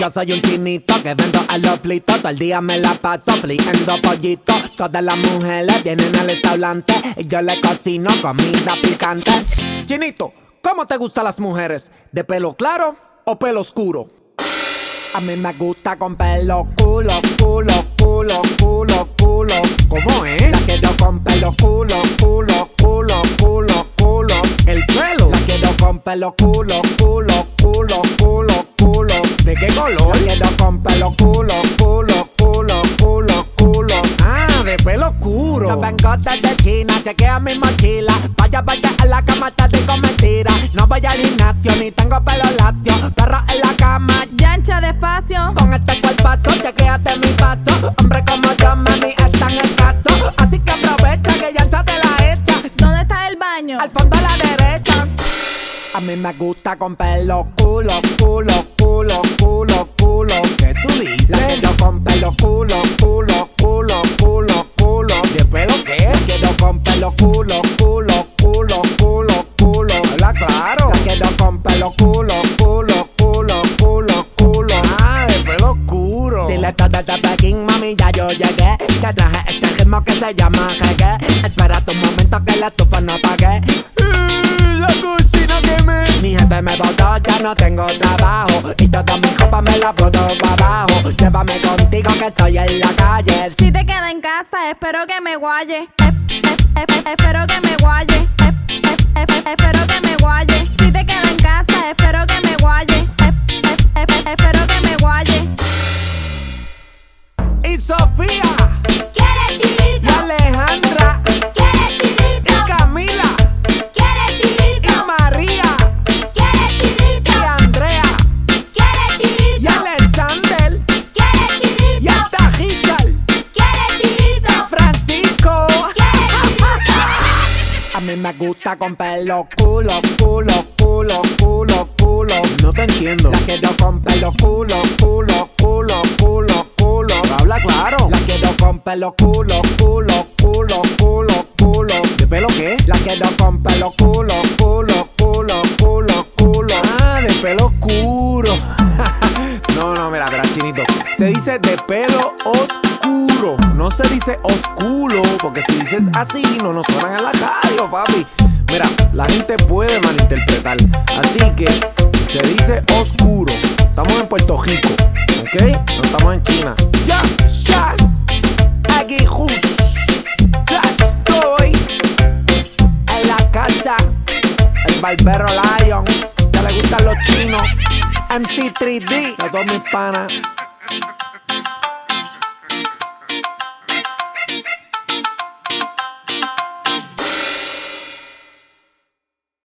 Yo soy un chinito que vendo a los flitos. Todo el día me la paso friendo pollito. Todas las mujeres vienen al restaurante y yo le cocino comida picante. Chinito, ¿cómo te gustan las mujeres? ¿De pelo claro o pelo oscuro? A mí me gusta con pelo culo, culo, culo, culo, culo. ¿Cómo es? La quiero con pelo culo, culo, culo, culo, culo. El pelo. La quiero con pelo culo, culo, culo, culo, culo. ¿De qué color? La quiero con pelo culo, culo, culo, culo, culo. Ah, de pelo oscuro. Yo vengo desde China, chequea mi mochila. Vaya, vaya a la cama, te digo mentira. No voy al gimnasio, ni tengo pelo lacio. Perro en la cama, yancha despacio. con este cuerpazo, chequéate mi paso. Hombre como yo, mami, están escasos. Así que aprovecha que yancha te la echa. ¿Dónde está el baño? Al fondo a la derecha. A mí me gusta con pelo culo, culo, culo, culo, culo. ¿Qué tú dices? La quiero con pelo culo, culo, culo, culo, culo. ¿De pelo qué? La quiero con pelo culo, culo, culo, culo, culo. Habla claro. La quiero con pelo culo, culo, culo, culo, culo. Ah, de pelo oscuro. Dile todo de Pekín, mami, ya yo llegué. Te traje este ritmo que se llama reggae. Espera tu momento que la estufa no apague. La cocina quemé. Mi jefe me botó, ya no tengo trabajo. Y toda mi ropa me la boto para abajo. Llévame contigo que estoy en la calle. Si te queda en casa, espero que me guaye. Espero que me guaye. Espero que me guaye. Si te queda en casa, espero que me guaye. Espero que me guaye. Y Sofía, ¿Quieres y chilito? Alejandra, ¿Quieres chilito? y Camila, ¿Quieres y chilito? María, ¿Quieres y chilito? Andrea, ¿Quieres y chilito? Alexander, ¿Quieres y chilito? hasta Richard, ¿Quieres chilito? Francisco. ¿Quieres chilito? A mí me gusta con pelo culo, culo, culo, culo, culo. No te entiendo. La quiero con pelo culo, culo, culo, culo, culo. Habla claro. La quiero con pelo culo, culo, culo, culo, culo. ¿De pelo qué? La quiero con pelo culo, culo, culo, culo, culo. Ah, de pelo oscuro. No, mira, chinito. Se dice de pelo oscuro. No se dice oscuro, porque si dices así no nos suenan a la radio, papi. Mira, la gente puede malinterpretar. Así que se dice oscuro. Estamos en Puerto Rico, ¿ok? No estamos en China. Ya, aquí justo. Ya estoy en la casa. El barbero Lion. Ya le gustan los chinos. MC3D. A todos mis panas.